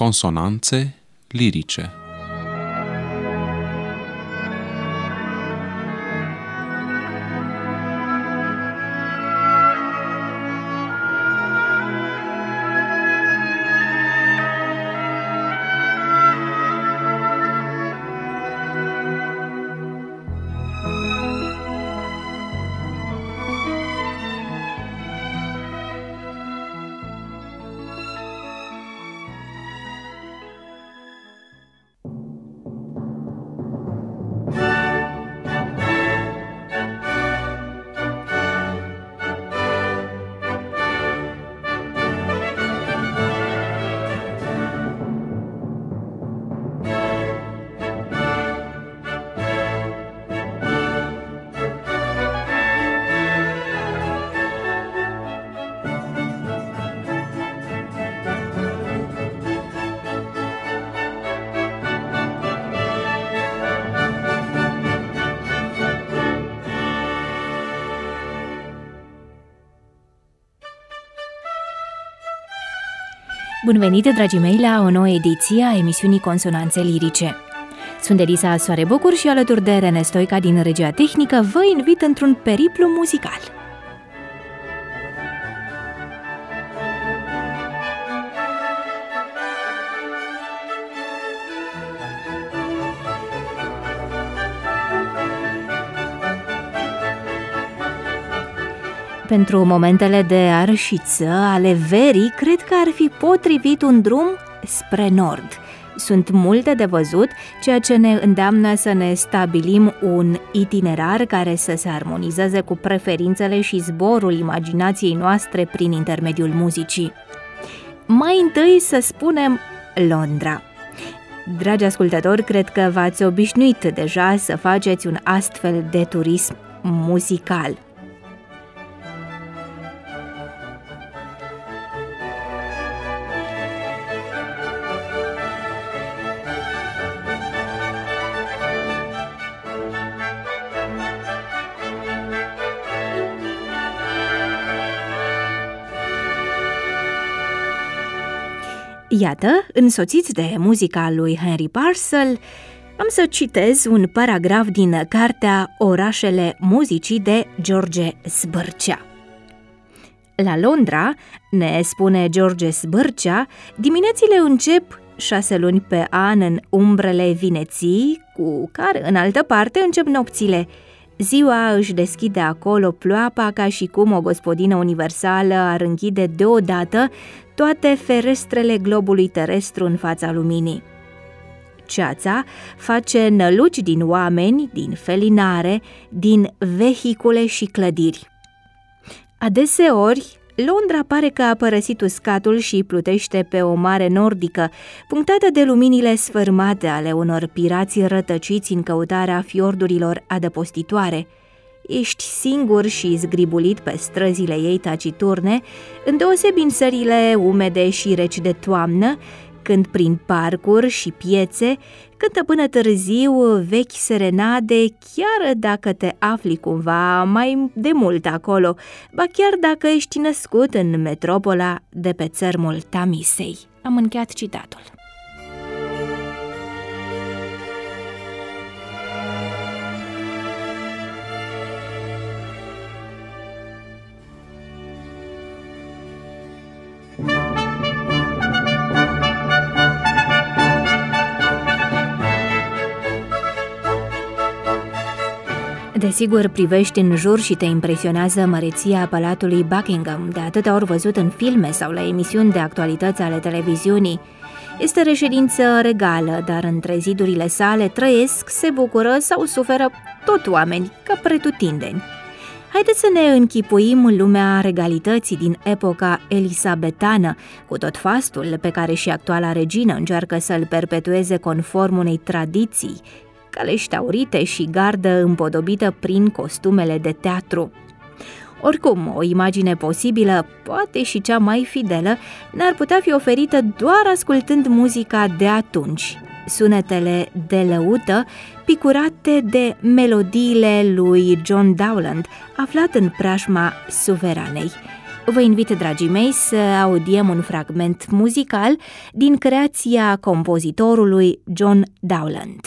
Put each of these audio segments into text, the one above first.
consonanțe lirice. Bun venit, dragii mei, la o nouă ediție a emisiunii Consonanțe Lirice. Sunt Elisa Soare-Bocur și alături de Rene Stoica din regia tehnică vă invit într-un periplu muzical. Pentru momentele de arșiță ale verii, cred că ar fi potrivit un drum spre nord. Sunt multe de văzut, ceea ce ne îndeamnă să ne stabilim un itinerar care să se armonizeze cu preferințele și zborul imaginației noastre prin intermediul muzicii. Mai întâi să spunem Londra. Dragi ascultători, cred că v-ați obișnuit deja să faceți un astfel de turism muzical. Iată, însoțiți de muzica lui Henry Purcell, am să citez un paragraf din cartea Orașele muzicii de George Sbârcea. La Londra, ne spune George Sbârcea, diminețile încep 6 luni pe an în umbrele vineții, cu care în altă parte încep nopțile. Ziua își deschide acolo ploapa ca și cum o gospodină universală ar închide deodată toate ferestrele globului terestru în fața luminii. Ceața face năluci din oameni, din felinare, din vehicule și clădiri. Adeseori, Londra pare că a părăsit uscatul și plutește pe o mare nordică, punctată de luminile sfârmate ale unor pirați rătăciți în căutarea fiordurilor adăpostitoare. Ești singur și zgribulit pe străzile ei taciturne, îndeosebi în serile umede și reci de toamnă, când prin parcuri și piețe cântă până târziu vechi serenade, chiar dacă te afli cumva mai de mult acolo, ba chiar dacă ești născut în metropola de pe țărmul Tamisei. Am încheiat citatul. Desigur, privești în jur și te impresionează măreția Palatului Buckingham, de atâtea ori văzut în filme sau la emisiuni de actualități ale televiziunii. Este reședință regală, dar între zidurile sale trăiesc, se bucură sau suferă tot oameni, ca pretutindeni. Haideți să ne închipuim lumea regalității din epoca elisabetană, cu tot fastul pe care și actuala regină încearcă să-l perpetueze conform unei tradiții, calești aurite și gardă împodobită prin costumele de teatru. Oricum, o imagine posibilă, poate și cea mai fidelă, ne-ar putea fi oferită doar ascultând muzica de atunci, sunetele de lăută, picurate de melodiile lui John Dowland, aflat în preajma suveranei. Vă invit, dragii mei, să audiem un fragment muzical din creația compozitorului John Dowland.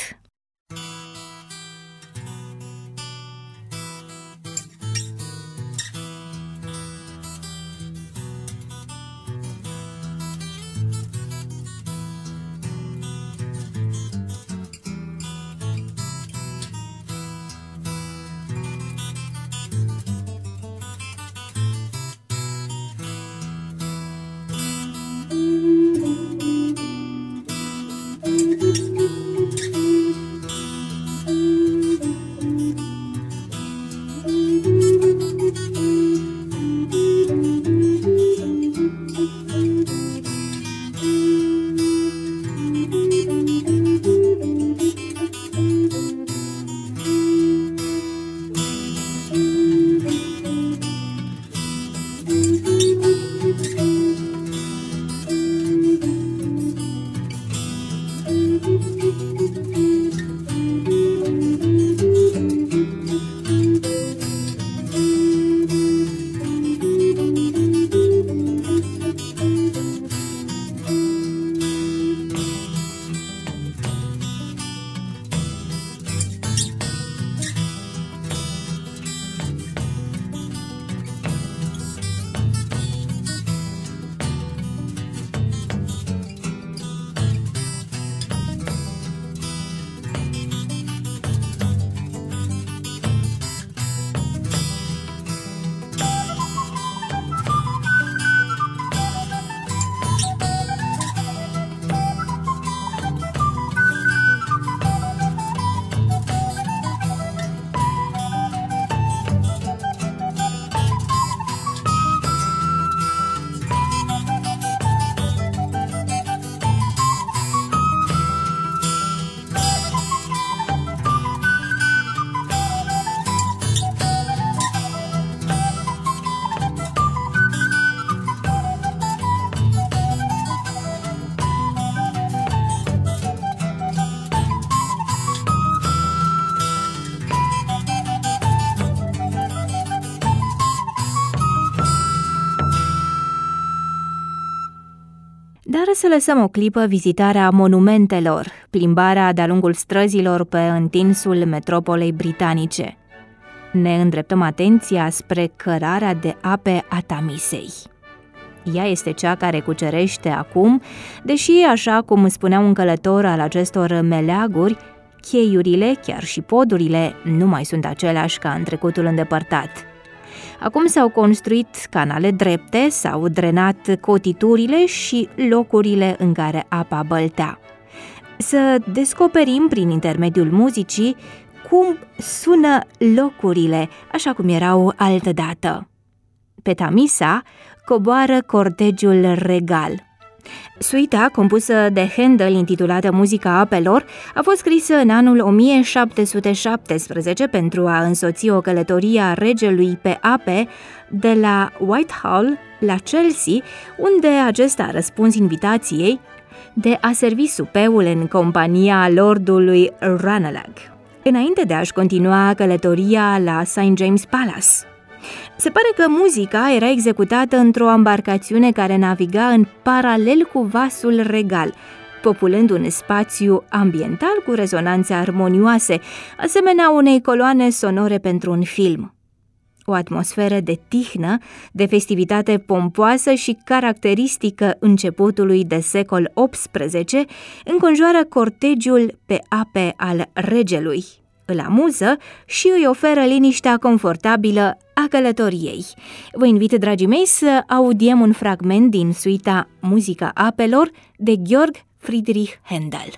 Dar să lăsăm o clipă vizitarea monumentelor, plimbarea de-a lungul străzilor pe întinsul metropolei britanice. Ne îndreptăm atenția spre cărarea de ape a Tamisei. Ea este cea care cucerește acum, deși, așa cum spunea un călător al acestor meleaguri, cheiurile, chiar și podurile, nu mai sunt aceleași ca în trecutul îndepărtat. Acum s-au construit canale drepte, s-au drenat cotiturile și locurile în care apa băltea. Să descoperim prin intermediul muzicii cum sună locurile, așa cum erau altădată. Pe Tamisa coboară cortegiul regal. Suita, compusă de Handel, intitulată Muzica apelor, a fost scrisă în anul 1717 pentru a însoți o călătorie a regelui pe ape de la Whitehall la Chelsea, unde acesta a răspuns invitației de a servi supeul în compania lordului Ranelagh, înainte de a-și continua călătoria la St. James Palace. Se pare că muzica era executată într-o ambarcațiune care naviga în paralel cu vasul regal, populând un spațiu ambiental cu rezonanțe armonioase, asemenea unei coloane sonore pentru un film. O atmosferă de tihnă, de festivitate pompoasă și caracteristică începutului de secol XVIII înconjoară cortegiul pe ape al regelui. Îl amuză și îi oferă liniștea confortabilă a călătoriei. Vă invit, dragii mei, să audiem un fragment din suita Muzica apelor de Georg Friedrich Händel.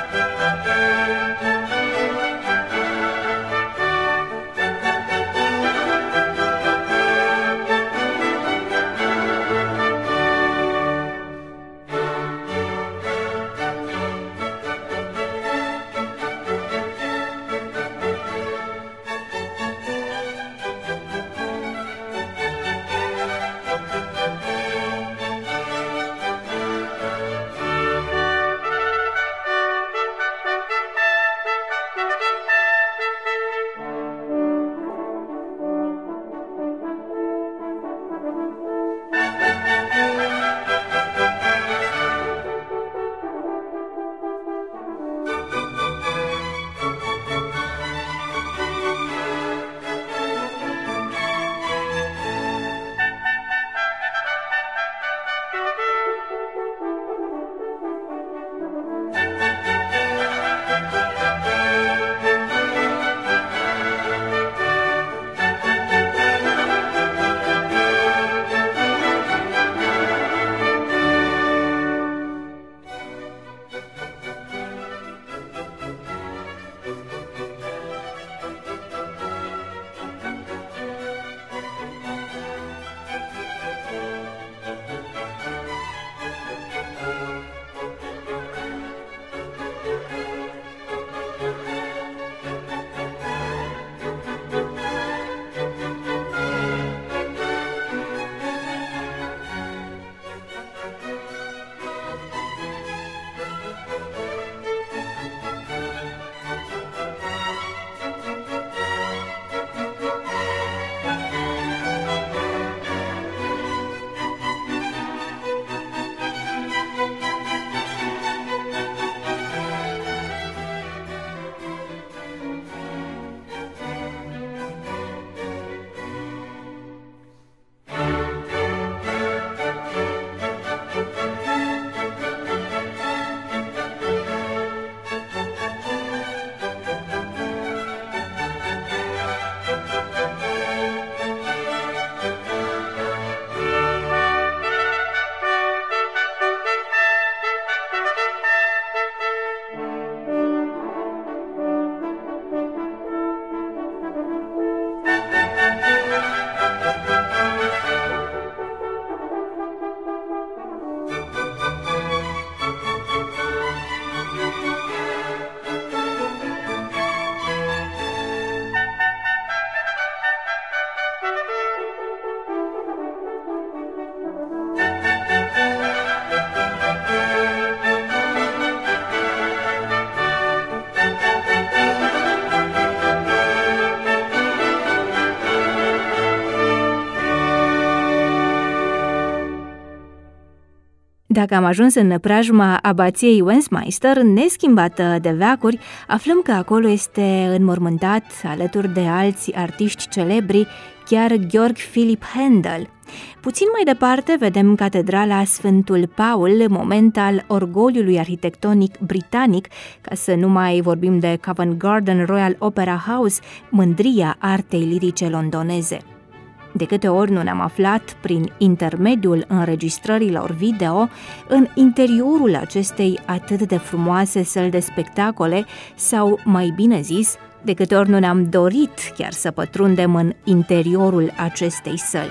Dacă am ajuns în preajma abației Westminster, neschimbată de veacuri, aflăm că acolo este înmormântat, alături de alți artiști celebri, chiar Georg Philipp Handel. Puțin mai departe vedem catedrala Sfântul Paul, moment al orgoliului arhitectonic britanic, ca să nu mai vorbim de Covent Garden Royal Opera House, mândria artei lirice londoneze. De câte ori nu ne-am aflat, prin intermediul înregistrărilor video, în interiorul acestei atât de frumoase săli de spectacole, sau, mai bine zis, de câte ori nu ne-am dorit chiar să pătrundem în interiorul acestei săli.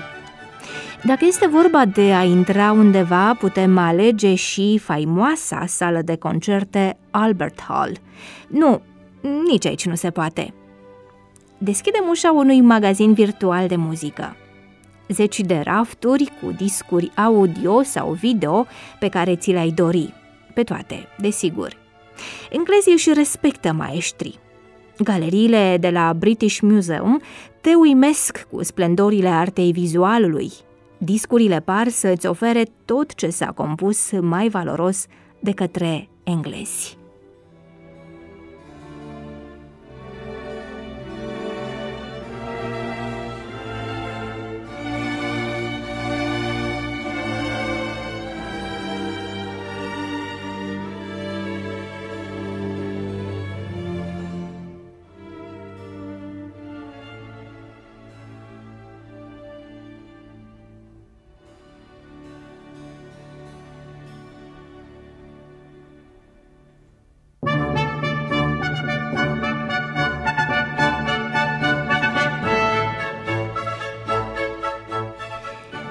Dacă este vorba de a intra undeva, putem alege și faimoasa sală de concerte Albert Hall. Nu, nici aici nu se poate. Deschidem ușa unui magazin virtual de muzică. Zeci de rafturi cu discuri audio sau video pe care ți le-ai dori. Pe toate, desigur. Englezii își respectă maestrii. Galeriile de la British Museum te uimesc cu splendorile artei vizualului. Discurile par să-ți ofere tot ce s-a compus mai valoros de către englezi.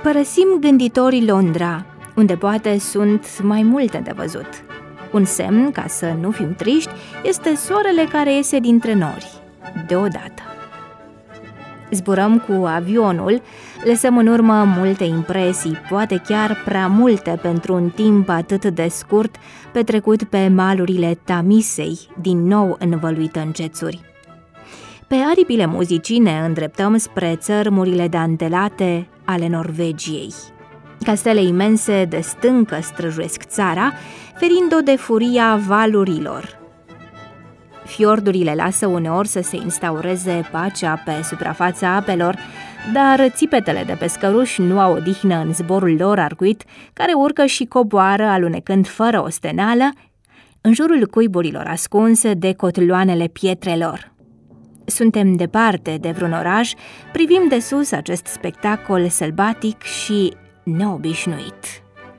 Părăsim gânditorii Londra, unde poate sunt mai multe de văzut. Un semn ca să nu fim triști este soarele care iese dintre nori, deodată. Zburăm cu avionul, lăsăm în urmă multe impresii, poate chiar prea multe pentru un timp atât de scurt petrecut pe malurile Tamisei, din nou învăluită în cețuri. Pe aripile muzicii ne îndreptăm spre țărmurile dantelate ale Norvegiei. Castele imense de stâncă străjuiesc țara, ferind-o de furia valurilor. Fiordurile lasă uneori să se instaureze pacea pe suprafața apelor, dar țipetele de pescăruși nu au odihnă în zborul lor arcuit, care urcă și coboară alunecând fără osteneală în jurul cuiburilor ascunse de cotloanele pietrelor. Suntem departe de vreun oraș, privim de sus acest spectacol sălbatic și neobișnuit.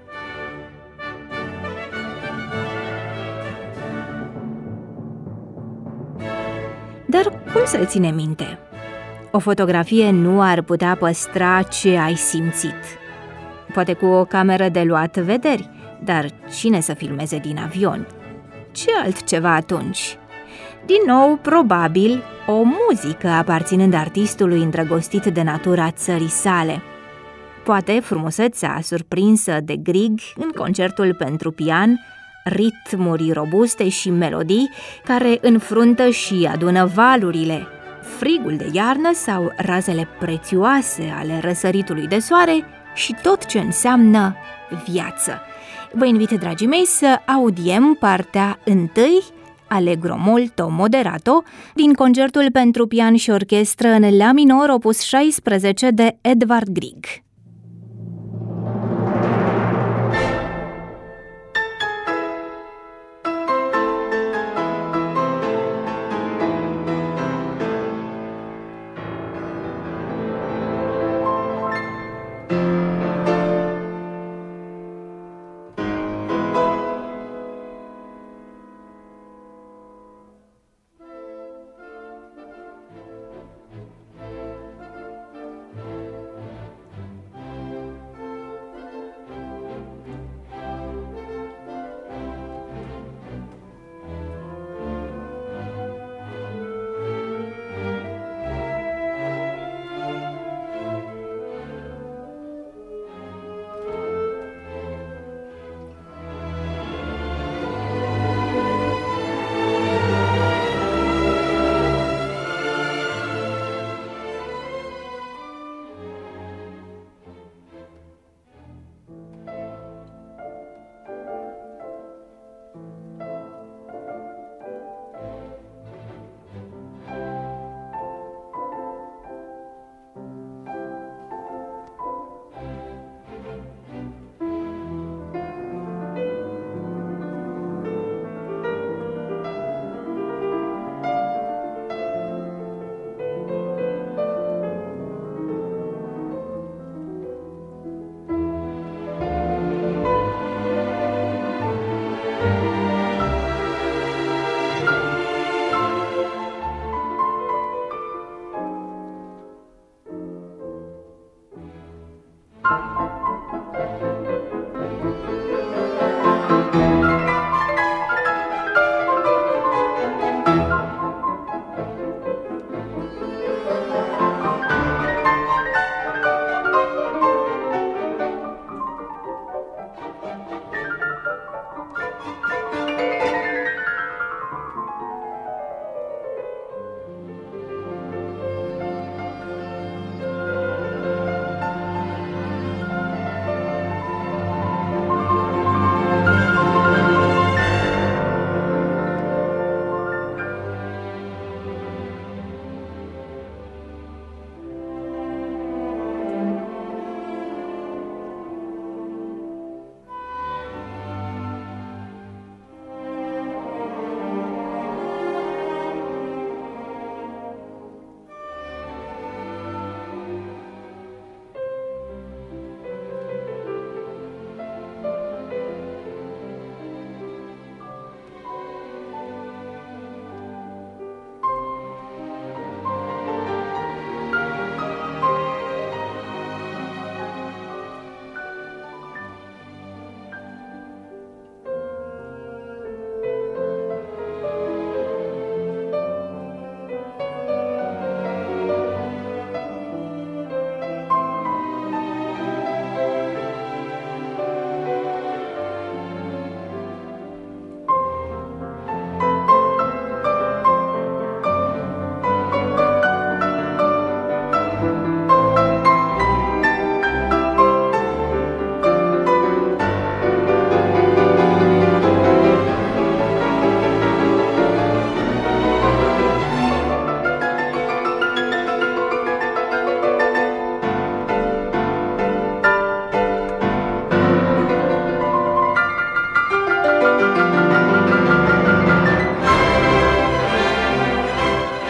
Dar cum să-l ține minte? O fotografie nu ar putea păstra ce ai simțit. Poate cu o cameră de luat vederi, dar cine să filmeze din avion? Ce altceva atunci? Din nou, probabil, o muzică aparținând artistului îndrăgostit de natura țării sale. Poate frumusețea surprinsă de Grieg în concertul pentru pian, ritmuri robuste și melodii care înfruntă și adună valurile, frigul de iarnă sau razele prețioase ale răsăritului de soare și tot ce înseamnă viață. Vă invit, dragii mei, să audiem partea întâi, Allegro molto moderato, din concertul pentru pian și orchestră în la minor, opus 16 de Edvard Grieg.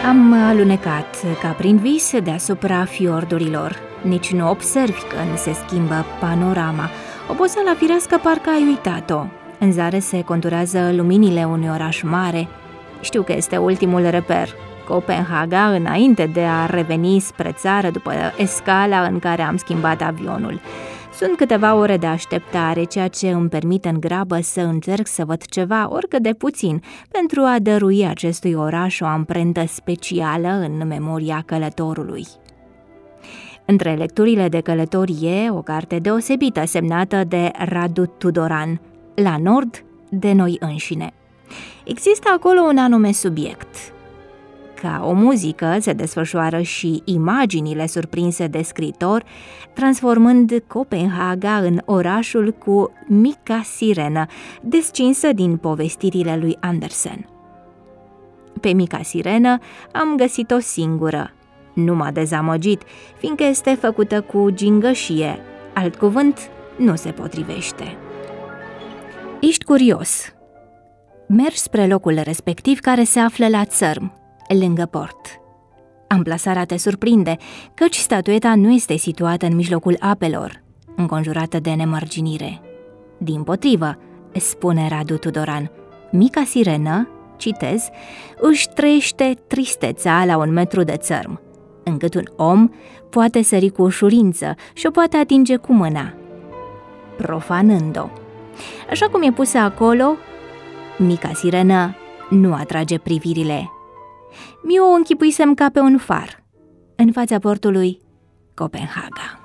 Am alunecat ca prin vis deasupra fiordurilor. Nici nu observi când se schimbă panorama. Oboseala firească parcă ai uitat-o. În zare se conturează luminile unui oraș mare. Știu că este ultimul reper, Copenhaga, înainte de a reveni spre țară după escala în care am schimbat avionul. Sunt câteva ore de așteptare, ceea ce îmi permite în grabă să încerc să văd ceva, oricât de puțin, pentru a dărui acestui oraș o amprentă specială în memoria călătorului. Între lecturile de călătorie, o carte deosebită semnată de Radu Tudoran, La nord de noi înșine. Există acolo un anume subiect. Ca o muzică se desfășoară și imaginile surprinse de scriitor, transformând Copenhaga în orașul cu mica sirenă, descinsă din povestirile lui Andersen. Pe mica sirenă am găsit-o singură. Nu m-a dezamăgit, fiindcă este făcută cu gingășie, alt cuvânt nu se potrivește. Ești curios. Mergi spre locul respectiv, care se află la țărm, lângă port. Amplasarea te surprinde, căci statueta nu este situată în mijlocul apelor, înconjurată de nemărginire. Dimpotrivă, spune Radu Tudoran, mica sirenă, citez, își trăiește tristețea la 1 metru de țărm, încât un om poate sări cu ușurință și o poate atinge cu mâna, profanând-o. Așa cum e pusă acolo, mica sirenă nu atrage privirile. Mi-o închipuisem ca pe un far, în fața portului Copenhaga.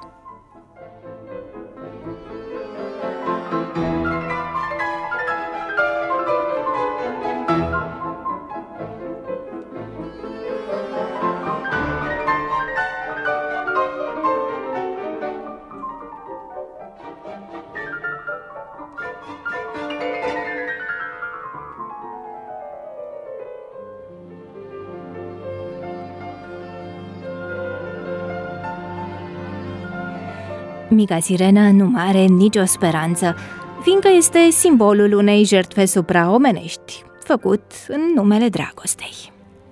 Mica sirenă nu mai are nicio speranță, fiindcă este simbolul unei jertfe supraomenești, făcut în numele dragostei.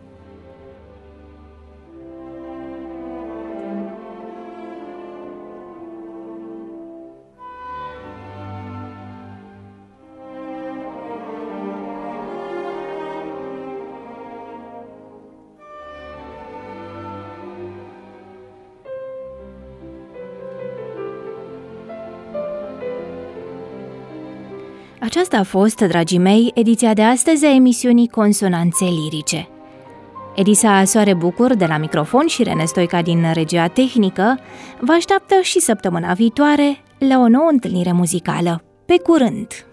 Aceasta a fost, dragii mei, ediția de astăzi a emisiunii Consonanțe Lirice. Edisa Soare Bucur de la microfon și Rene Stoica din regia tehnică vă așteaptă și săptămâna viitoare la o nouă întâlnire muzicală. Pe curând!